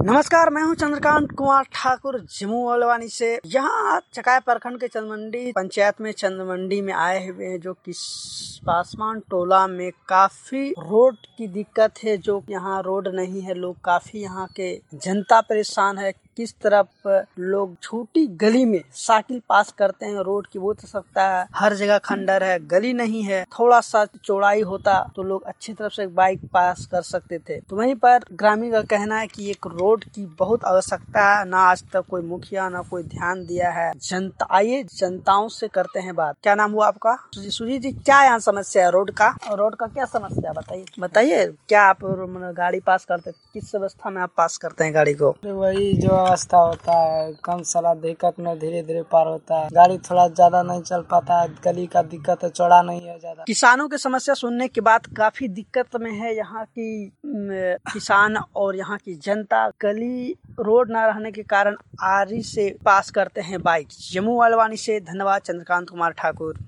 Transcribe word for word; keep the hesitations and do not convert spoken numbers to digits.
नमस्कार, मैं हूं चंद्रकांत कुमार ठाकुर जम्मू वालवानी से। यहाँ चकाय प्रखंड के चंदमंडी पंचायत में चंदमंडी में आए हुए हैं, जो कि पासवान टोला में काफी रोड की दिक्कत है। जो यहाँ रोड नहीं है, लोग काफी यहाँ के जनता परेशान है। किस तरफ लोग छोटी गली में साइकिल पास करते हैं, रोड की बहुत सकता है। हर जगह खंडर है, गली नहीं है। थोड़ा सा चौड़ाई होता तो लोग अच्छी तरफ से बाइक पास कर सकते थे। तो वहीं पर ग्रामीण का कहना है कि एक रोड की बहुत आवश्यकता है। ना आज तक कोई मुखिया ना कोई ध्यान दिया है। जनता आइए जनताओं से करते हैं बात। क्या नाम हुआ आपका? सुजीत जी, क्या यहाँ समस्या है रोड का? रोड का क्या समस्या बताइए बताइए क्या आप गाड़ी पास करते, किस व्यवस्था में आप पास करते हैं गाड़ी को? वही जो अवस्था होता है, कम साला दिक्कत में धीरे धीरे पार होता है। गाड़ी थोड़ा ज्यादा नहीं चल पाता है, गली का दिक्कत है, चौड़ा नहीं है ज्यादा। किसानों की समस्या सुनने के बाद काफी दिक्कत में है यहाँ की किसान और यहाँ की जनता। गली रोड न रहने के कारण आरी से पास करते हैं बाइक। जम्मू वालवानी से धन्यवाद, चंद्रकांत कुमार ठाकुर।